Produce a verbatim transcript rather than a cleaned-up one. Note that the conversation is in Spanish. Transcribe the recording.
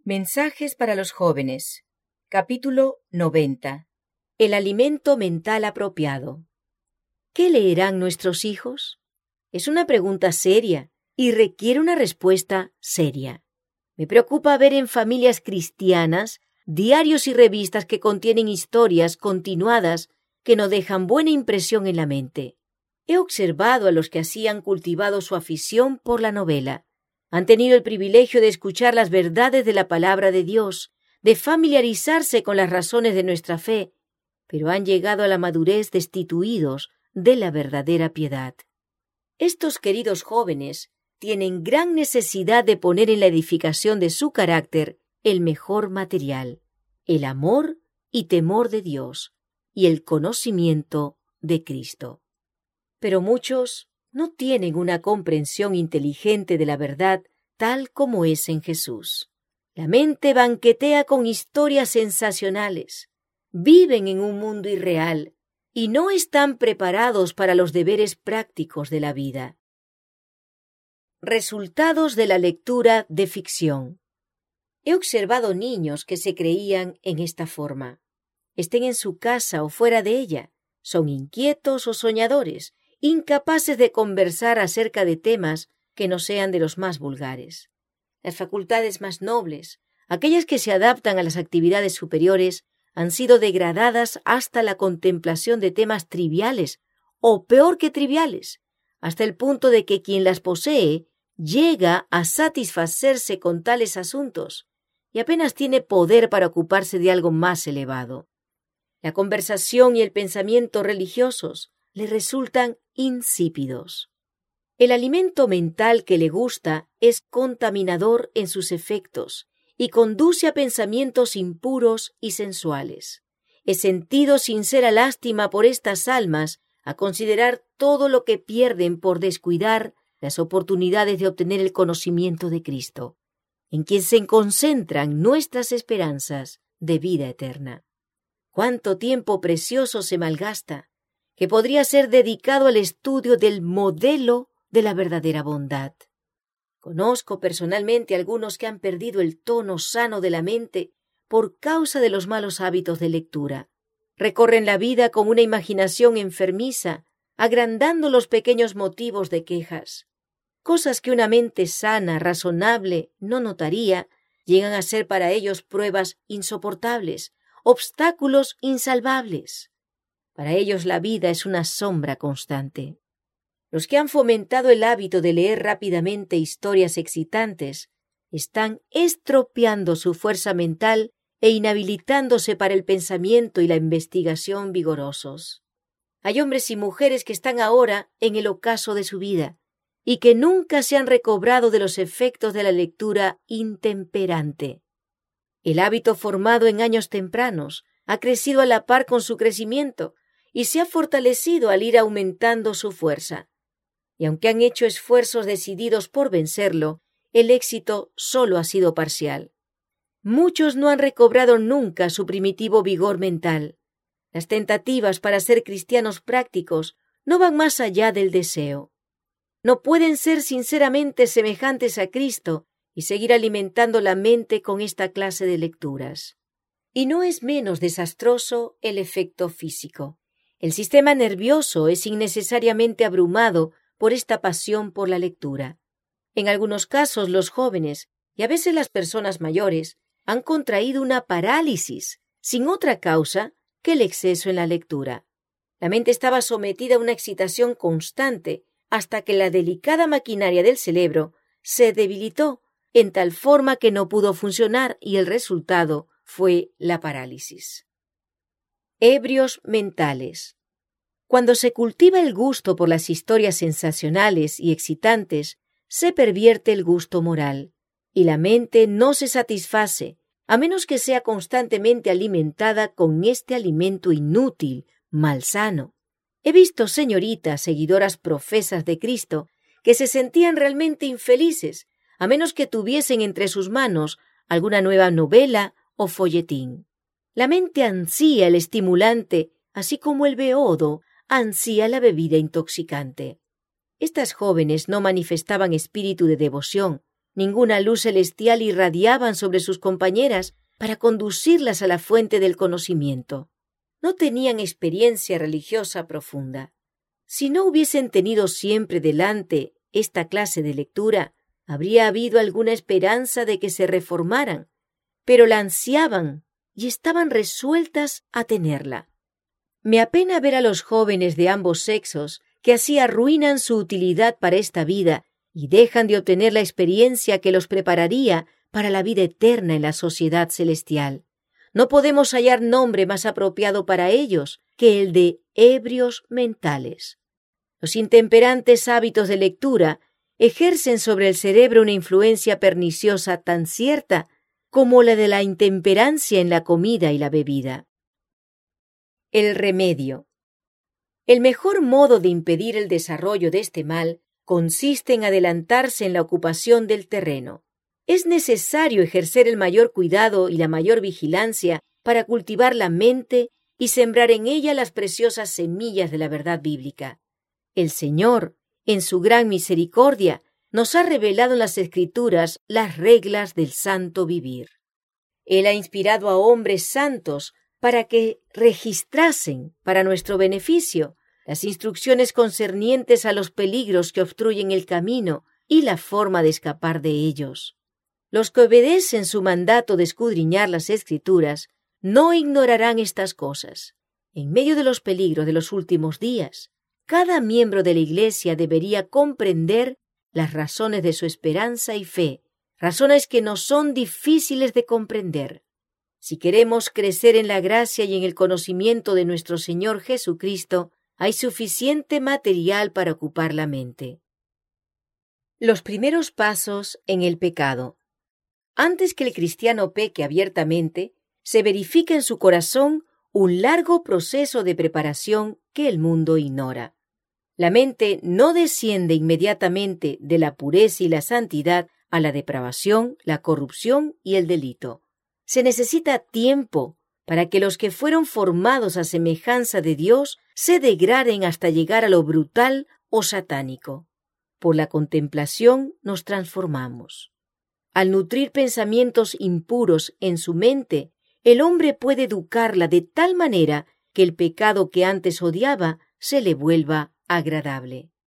Mensajes para los jóvenes. Capítulo noventa. El alimento mental apropiado. ¿Qué leerán nuestros hijos? Es una pregunta seria y requiere una respuesta seria. Me preocupa ver en familias cristianas diarios y revistas que contienen historias continuadas que no dejan buena impresión en la mente. He observado a los que así han cultivado su afición por la novela. Han tenido el privilegio de escuchar las verdades de la palabra de Dios, de familiarizarse con las razones de nuestra fe, pero han llegado a la madurez destituidos de la verdadera piedad. Estos queridos jóvenes tienen gran necesidad de poner en la edificación de su carácter el mejor material, el amor y temor de Dios y el conocimiento de Cristo. Pero muchos no tienen una comprensión inteligente de la verdad tal como es en Jesús. La mente banquetea con historias sensacionales, viven en un mundo irreal y no están preparados para los deberes prácticos de la vida. Resultados de la lectura de ficción. He observado niños que se creían en esta forma. Estén en su casa o fuera de ella, son inquietos o soñadores, incapaces de conversar acerca de temas que no sean de los más vulgares. Las facultades más nobles, aquellas que se adaptan a las actividades superiores, han sido degradadas hasta la contemplación de temas triviales, o peor que triviales, hasta el punto de que quien las posee llega a satisfacerse con tales asuntos y apenas tiene poder para ocuparse de algo más elevado. La conversación y el pensamiento religiosos le resultan insípidos. El alimento mental que le gusta es contaminador en sus efectos y conduce a pensamientos impuros y sensuales. He sentido sincera lástima por estas almas a considerar todo lo que pierden por descuidar las oportunidades de obtener el conocimiento de Cristo, en quien se concentran nuestras esperanzas de vida eterna. Cuánto tiempo precioso se malgasta, que podría ser dedicado al estudio del modelo de la verdadera bondad. Conozco personalmente a algunos que han perdido el tono sano de la mente por causa de los malos hábitos de lectura. Recorren la vida con una imaginación enfermiza, agrandando los pequeños motivos de quejas. Cosas que una mente sana, razonable, no notaría, llegan a ser para ellos pruebas insoportables, obstáculos insalvables. Para ellos la vida es una sombra constante. Los que han fomentado el hábito de leer rápidamente historias excitantes están estropeando su fuerza mental e inhabilitándose para el pensamiento y la investigación vigorosos. Hay hombres y mujeres que están ahora en el ocaso de su vida y que nunca se han recobrado de los efectos de la lectura intemperante. El hábito formado en años tempranos ha crecido a la par con su crecimiento y se ha fortalecido al ir aumentando su fuerza. Y aunque han hecho esfuerzos decididos por vencerlo, el éxito solo ha sido parcial. Muchos no han recobrado nunca su primitivo vigor mental. Las tentativas para ser cristianos prácticos no van más allá del deseo. No pueden ser sinceramente semejantes a Cristo y seguir alimentando la mente con esta clase de lecturas. Y no es menos desastroso el efecto físico. El sistema nervioso es innecesariamente abrumado por esta pasión por la lectura. En algunos casos los jóvenes, y a veces las personas mayores, han contraído una parálisis, sin otra causa que el exceso en la lectura. La mente estaba sometida a una excitación constante hasta que la delicada maquinaria del cerebro se debilitó en tal forma que no pudo funcionar y el resultado fue la parálisis. Ebrios mentales. Cuando se cultiva el gusto por las historias sensacionales y excitantes, se pervierte el gusto moral, y la mente no se satisface, a menos que sea constantemente alimentada con este alimento inútil, malsano. He visto señoritas seguidoras profesas de Cristo que se sentían realmente infelices, a menos que tuviesen entre sus manos alguna nueva novela o folletín. La mente ansía el estimulante, así como el beodo ansía la bebida intoxicante. Estas jóvenes no manifestaban espíritu de devoción, Ninguna luz celestial irradiaban sobre sus compañeras para conducirlas a la fuente del conocimiento. No tenían experiencia religiosa profunda. Si no hubiesen tenido siempre delante esta clase de lectura, habría habido alguna esperanza de que se reformaran, pero la ansiaban y estaban resueltas a tenerla. Me apena ver a los jóvenes de ambos sexos que así arruinan su utilidad para esta vida y dejan de obtener la experiencia que los prepararía para la vida eterna en la sociedad celestial. No podemos hallar nombre más apropiado para ellos que el de ebrios mentales. Los intemperantes hábitos de lectura ejercen sobre el cerebro una influencia perniciosa tan cierta como la de la intemperancia en la comida y la bebida. El remedio. El mejor modo de impedir el desarrollo de este mal consiste en adelantarse en la ocupación del terreno. Es necesario ejercer el mayor cuidado y la mayor vigilancia para cultivar la mente y sembrar en ella las preciosas semillas de la verdad bíblica. El Señor, en su gran misericordia, nos ha revelado en las Escrituras las reglas del santo vivir. Él ha inspirado a hombres santos para que registrasen, para nuestro beneficio, las instrucciones concernientes a los peligros que obstruyen el camino y la forma de escapar de ellos. Los que obedecen su mandato de escudriñar las Escrituras no ignorarán estas cosas. En medio de los peligros de los últimos días, cada miembro de la Iglesia debería comprender las razones de su esperanza y fe, razones que no son difíciles de comprender. Si queremos crecer en la gracia y en el conocimiento de nuestro Señor Jesucristo, hay suficiente material para ocupar la mente. Los primeros pasos en el pecado. Antes que el cristiano peque abiertamente, se verifica en su corazón un largo proceso de preparación que el mundo ignora. La mente no desciende inmediatamente de la pureza y la santidad a la depravación, la corrupción y el delito. Se necesita tiempo para que los que fueron formados a semejanza de Dios se degraden hasta llegar a lo brutal o satánico. Por la contemplación nos transformamos. Al nutrir pensamientos impuros en su mente, el hombre puede educarla de tal manera que el pecado que antes odiaba se le vuelva agradable.